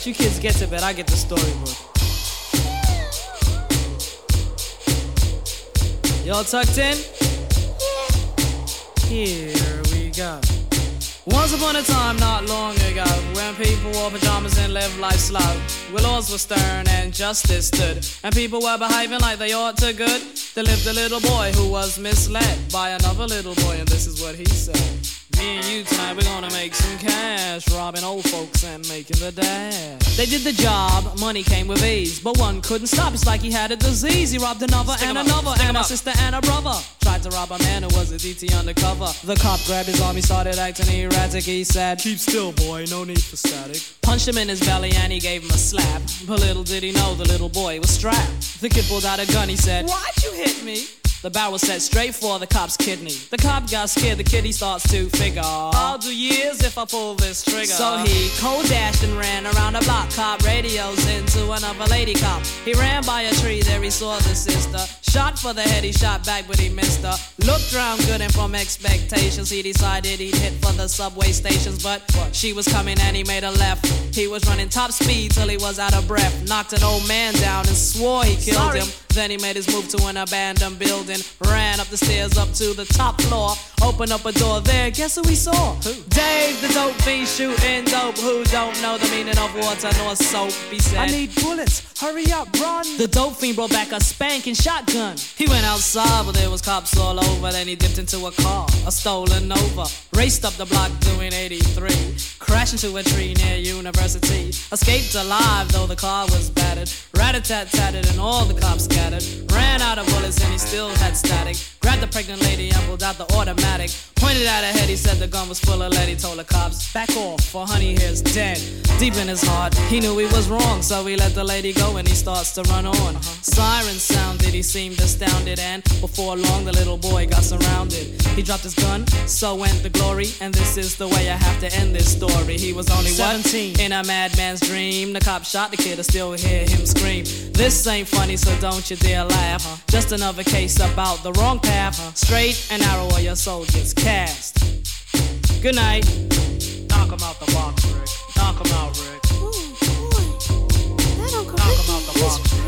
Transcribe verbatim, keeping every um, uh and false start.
Alright, you kids get to bed, I get the storybook. Y'all tucked in? Here we go. Once upon a time, not long ago, when people wore pajamas and lived life slow, where laws were stern and justice stood, and people were behaving like they ought to good, there lived a little boy who was misled by another little boy, and this is what he said. Me and you tonight, we're gonna make some cash, robbing old folks and making the dash. They did the job, money came with ease, but one couldn't stop, it's like he had a disease. He robbed another Stick and another, Stick and a sister and a brother. Tried to rob a man who was a D T undercover. The cop grabbed his arm, he started acting erratic. He said, keep still, boy, no need for static. Punched him in his belly and he gave him a slap, but little did he know the little boy was strapped. The kid pulled out a gun, he said, why'd you hit me? The barrel set straight for the cop's kidney. The cop got scared, the kid he starts to figure, I'll do years if I pull this trigger. So he cold dashed and ran around the block. Cop radios into another lady cop. He ran by a tree, there he saw the sister. Shot for the head, he shot back but he missed her. Looked round good and from expectations he decided he'd hit for the subway stations. But she was coming and he made a left. He was running top speed till he was out of breath. Knocked an old man down and swore he killed Sorry. him. Then he made his move to an abandoned building. Ran up the stairs up to the top floor. Opened up a door there, guess who we saw? Who? Dave the dope fiend shooting dope. Who don't know the meaning of water nor soap? He said, I need bullets, hurry up, run. The dope fiend brought back a spanking shotgun. He went outside but there was cops all over. Then he dipped into a car, a stolen Nova. Raced up the block doing eighty-three. Crashed into a tree near University. Escaped alive though the car was battered. Rat-a-tat-tatted and all the cops scattered. Ran out of bullets and he still had static. Grabbed the pregnant lady and pulled out the automatic. Pointed at her head, he said the gun was full of lead. He told the cops, back off, for honey here's dead. Deep in his heart, he knew he was wrong, so he let the lady go and he starts to run on. Uh-huh. Sirens sounded, he seemed astounded, and before long the little boy got surrounded. He dropped his gun, so went the glory, and this is the way I have to end this story. He was only seventeen, what? In a madman's dream. The cop shot the kid, I still hear him scream. This ain't funny, so don't you dare laugh. Uh-huh. Just another case about the wrong path. Uh-huh. Straight and narrow or your soul gets cast. Good night. Knock him out the box, Rick. Knock him out, Rick. Ooh, boy. That Uncle Knock Ricky him out the box.